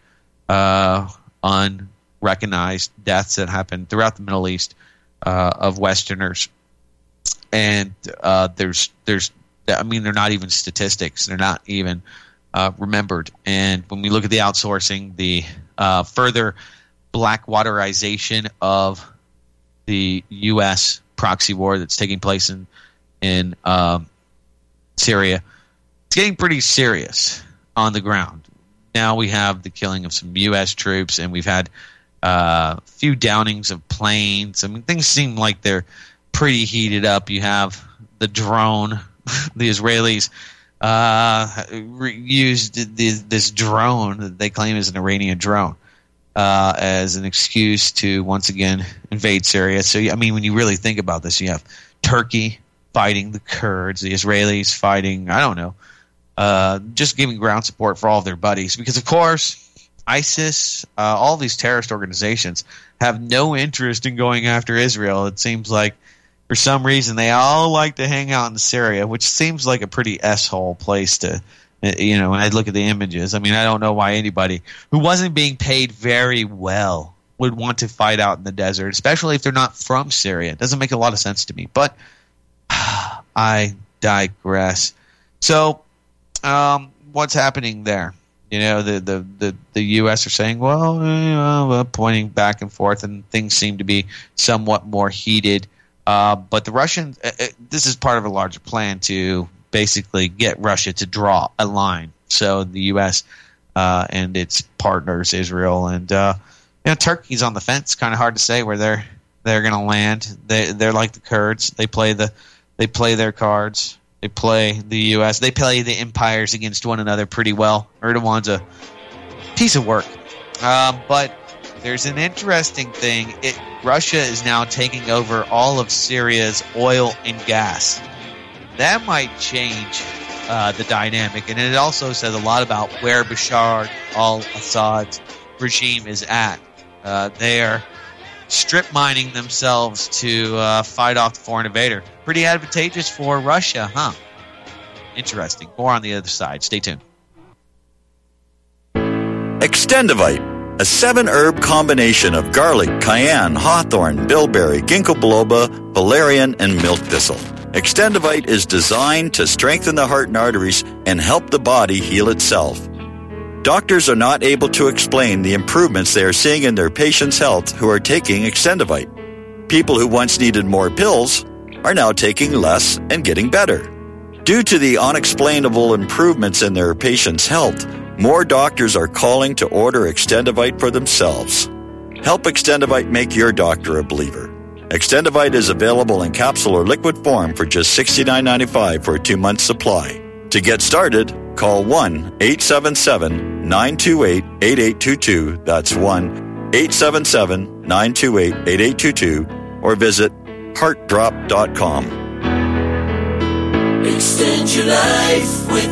unrecognized deaths that happened throughout the Middle East of Westerners. And they're not even statistics. They're not even remembered. And when we look at the outsourcing, the further blackwaterization of the U.S. proxy war that's taking place in Syria, it's getting pretty serious on the ground. Now we have the killing of some U.S. troops, and we've had a few downings of planes. I mean, things seem like they're pretty heated up. You have the drone. The Israelis used this drone that they claim is an Iranian drone as an excuse to once again invade Syria. So, I mean, when you really think about this, you have Turkey fighting the Kurds, the Israelis fighting, I don't know, just giving ground support for all of their buddies. Because, of course, ISIS, all these terrorist organizations have no interest in going after Israel. It seems like for some reason they all like to hang out in Syria, which seems like a pretty S-hole place to, when I look at the images. I mean, I don't know why anybody who wasn't being paid very well would want to fight out in the desert, especially if they're not from Syria. It doesn't make a lot of sense to me, but I digress. So, what's happening there? The U.S. are saying, well, pointing back and forth, and things seem to be somewhat more heated But the Russians, this is part of a larger plan to basically get Russia to draw a line. So the U.S. And its partners, Israel and Turkey's on the fence. Kind of hard to say where they're going to land. They're like the Kurds. They play their cards. They play the U.S. They play the empires against one another pretty well. Erdogan's a piece of work. But there's an interesting thing. Russia is now taking over all of Syria's oil and gas. That might change the dynamic. And it also says a lot about where Bashar al-Assad's regime is at. They are strip mining themselves to fight off the foreign invader. Pretty advantageous for Russia, huh? Interesting. More on the other side. Stay tuned. Extendivite, a 7-herb combination of garlic, cayenne, hawthorn, bilberry, ginkgo biloba, valerian, and milk thistle. Extendivite is designed to strengthen the heart and arteries and help the body heal itself. Doctors are not able to explain the improvements they are seeing in their patients' health who are taking Extendivite. People who once needed more pills are now taking less and getting better. Due to the unexplainable improvements in their patients' health, more doctors are calling to order Extendivite for themselves. Help Extendivite make your doctor a believer. Extendivite is available in capsule or liquid form for just $69.95 for a 2-month supply. To get started, call 1-877-928-8822. That's 1-877-928-8822 or visit heartdrop.com. Extend your life with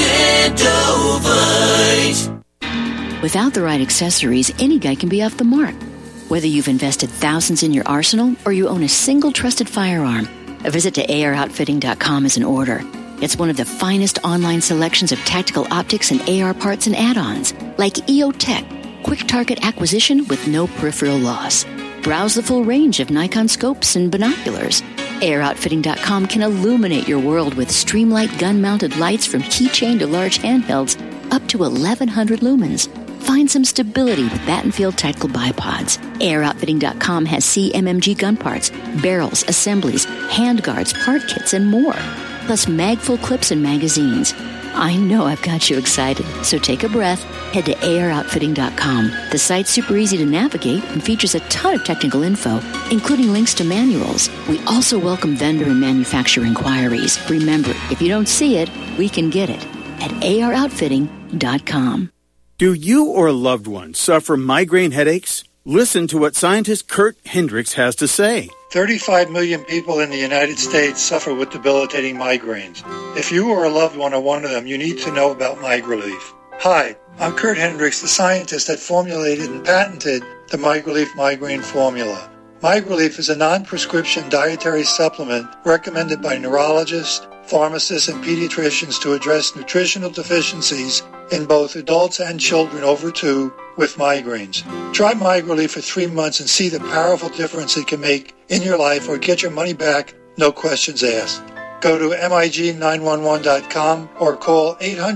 Extendovite. Without the right accessories, any guy can be off the mark. Whether you've invested thousands in your arsenal or you own a single trusted firearm, a visit to AROutfitting.com is in order. It's one of the finest online selections of tactical optics and AR parts and add-ons, like EOTech, quick target acquisition with no peripheral loss. Browse the full range of Nikon scopes and binoculars. AROutfitting.com can illuminate your world with Streamlight gun-mounted lights from keychain to large handhelds up to 1,100 lumens. Find some stability with Battenfield tactical bipods. AirOutfitting.com has CMMG gun parts, barrels, assemblies, handguards, part kits, and more. Plus mag-full clips and magazines. I know I've got you excited, so take a breath. Head to AirOutfitting.com. The site's super easy to navigate and features a ton of technical info, including links to manuals. We also welcome vendor and manufacturer inquiries. Remember, if you don't see it, we can get it at AirOutfitting.com. Do you or a loved one suffer migraine headaches? Listen to what scientist Kurt Hendricks has to say. 35 million people in the United States suffer with debilitating migraines. If you or a loved one are one of them, you need to know about MigraLief. Hi, I'm Kurt Hendricks, the scientist that formulated and patented the MigraLief migraine formula. MigraLief is a non-prescription dietary supplement recommended by neurologists, pharmacists, and pediatricians to address nutritional deficiencies in both adults and children over 2 with migraines. Try MigraLief for 3 months and see the powerful difference it can make in your life, or get your money back, no questions asked. Go to MIG911.com or call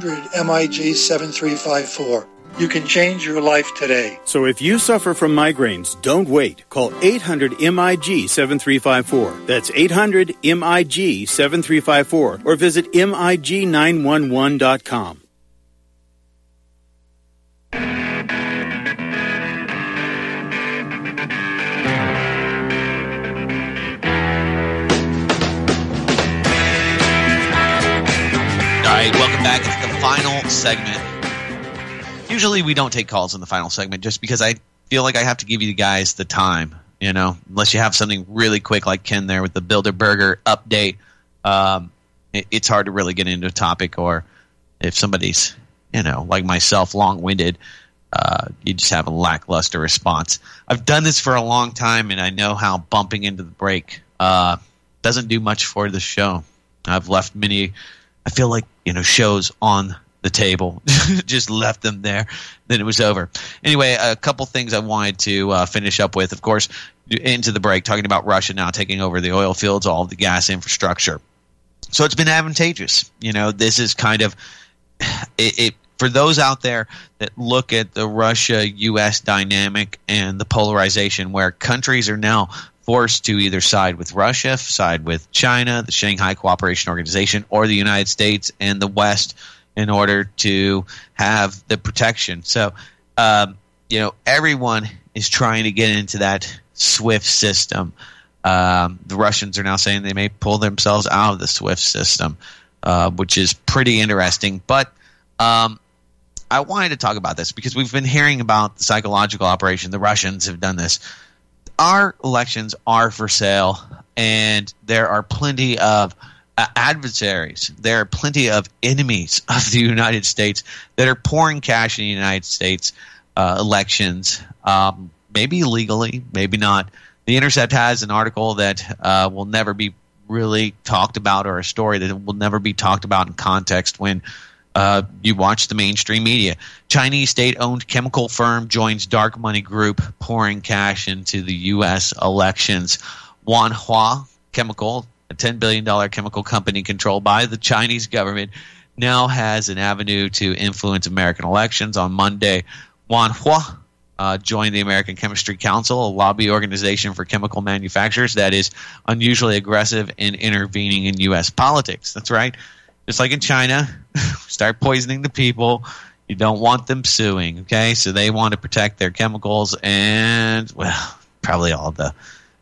800-MIG-7354. You can change your life today. So if you suffer from migraines, don't wait. Call 800-MIG-7354. That's 800-MIG-7354 or visit MIG911.com. All right, welcome back. It's the final segment. Usually we don't take calls in the final segment just because I feel like I have to give you guys the time, you know, unless you have something really quick like Ken there with the Bilderberger update. It's hard to really get into a topic, or if somebody's, you know, like myself, long-winded, you just have a lackluster response. I've done this for a long time, and I know how bumping into the break doesn't do much for the show. I've left many, I feel like, you know, shows on the table, just left them there, then it was over. Anyway, a couple things I wanted to finish up with. Of course, into the break, talking about Russia now taking over the oil fields, all of the gas infrastructure. So it's been advantageous. You know, this is kind of it for those out there that look at the Russia-U.S. dynamic and the polarization where countries are now forced to either side with Russia, side with China, the Shanghai Cooperation Organization, or the United States and the West in order to have the protection. So, everyone is trying to get into that SWIFT system. The Russians are now saying they may pull themselves out of the SWIFT system, which is pretty interesting. But I wanted to talk about this because we've been hearing about the psychological operation. The Russians have done this. Our elections are for sale, and there are plenty of adversaries. There are plenty of enemies of the United States that are pouring cash in the United States elections, maybe illegally, maybe not. The Intercept has an article that will never be really talked about, or a story that will never be talked about in context when you watch the mainstream media. Chinese state-owned chemical firm joins dark money group pouring cash into the U.S. elections. Wanhua Chemical, a $10 billion chemical company controlled by the Chinese government, now has an avenue to influence American elections. On Monday, Wanhua joined the American Chemistry Council, a lobby organization for chemical manufacturers that is unusually aggressive in intervening in U.S. politics. That's right. Just like in China, start poisoning the people. You don't want them suing, okay? So they want to protect their chemicals and, well, probably all the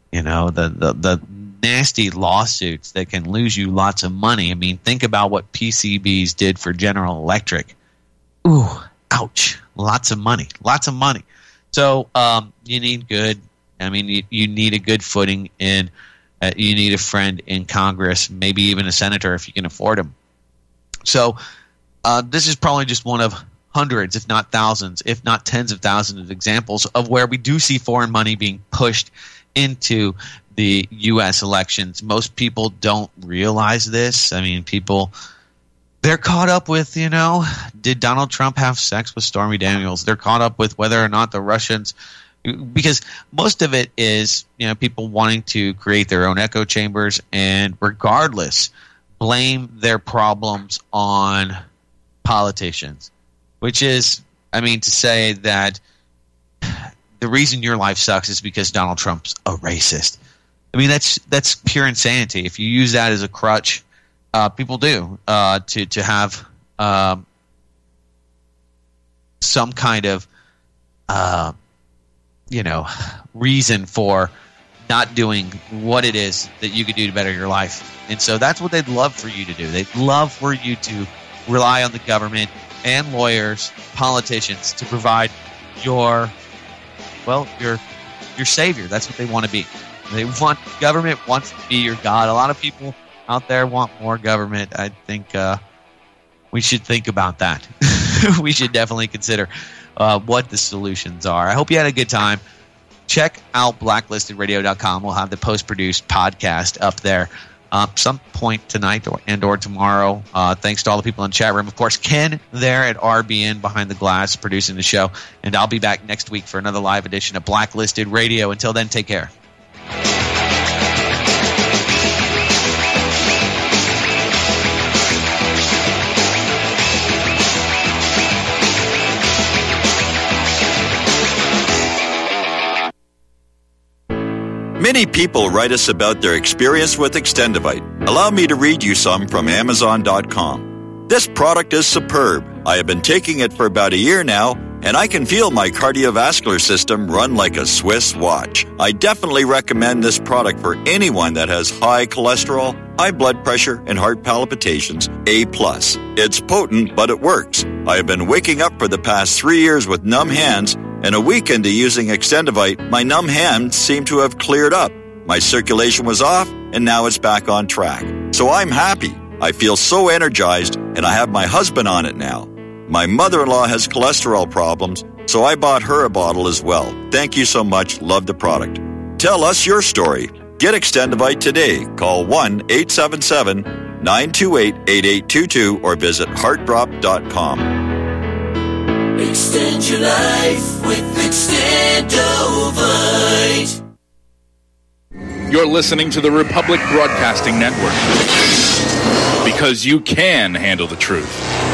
nasty lawsuits that can lose you lots of money. I mean, think about what PCBs did for General Electric. Ooh, ouch. Lots of money. So you need you need a good footing in, you need a friend in Congress, maybe even a senator if you can afford them. So this is probably just one of hundreds, if not thousands, if not tens of thousands of examples of where we do see foreign money being pushed into the U.S. elections. Most people don't realize this. I mean, they're caught up with, did Donald Trump have sex with Stormy Daniels? They're caught up with whether or not the Russians, because most of it is, people wanting to create their own echo chambers and regardless blame their problems on politicians, which is, to say that the reason your life sucks is because Donald Trump's a racist. That's pure insanity. If you use that as a crutch, people do to have some kind of reason for not doing what it is that you could do to better your life. And so that's what they'd love for you to do. They'd love for you to rely on the government and lawyers, politicians to provide your savior. That's what they want to be. Government wants to be your God. A lot of people out there want more government. I think we should think about that. We should definitely consider what the solutions are. I hope you had a good time. Check out blacklistedradio.com. We'll have the post-produced podcast up there some point tonight or tomorrow. Thanks to all the people in the chat room. Of course, Ken there at RBN Behind the Glass producing the show. And I'll be back next week for another live edition of Blacklisted Radio. Until then, take care. Many people write us about their experience with Extendivite. Allow me to read you some from Amazon.com. This product is superb. I have been taking it for about a year now, and I can feel my cardiovascular system run like a Swiss watch. I definitely recommend this product for anyone that has high cholesterol, high blood pressure, and heart palpitations, A+. It's potent, but it works. I have been waking up for the past 3 years with numb hands, and a week into using Extendivite, my numb hands seem to have cleared up. My circulation was off, and now it's back on track. So I'm happy. I feel so energized, and I have my husband on it now. My mother-in-law has cholesterol problems, so I bought her a bottle as well. Thank you so much. Love the product. Tell us your story. Get Extendivite today. Call 1-877-928-8822 or visit heartdrop.com. Extend your life with Extendovite. You're listening to the Republic Broadcasting Network, because you can handle the truth.